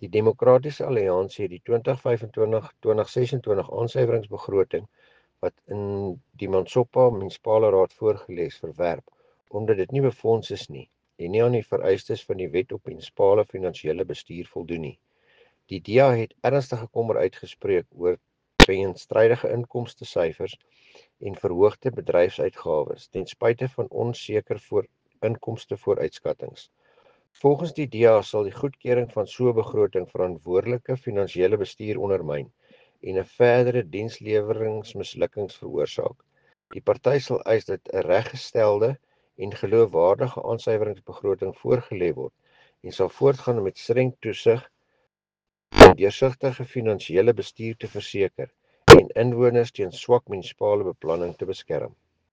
Die Demokratiese Alliansie het die 2025-2026 aansuiweringsbegroting wat in die Mansoppa Munisipale Raad voorgelê is verwerp, omdat dit nie befonds is nie en nie aan die vereistes van die Wet op Munisipale Finansiële Bestuur voldoen nie. Die DA het ernstige kommer uitgespreek oor teenstrydige inkomstesyfers en verhoogde bedryfsuitgawes ten spyte van onseker inkomstevooruitskattings. Volgens die DA sal die goedkeuring van so 'n begroting verantwoordelike finansiële bestuur ondermyn en 'n verdere diensleweringsmislukkings veroorsaak. Die party sal eis dat 'n reggestelde en geloofwaardige aansuiweringsbegroting voorgelê word en sal voortgaan met streng toesig en deursigtige finansiële bestuur te verseker en inwoners teen swak munisipale beplanning te beskerm.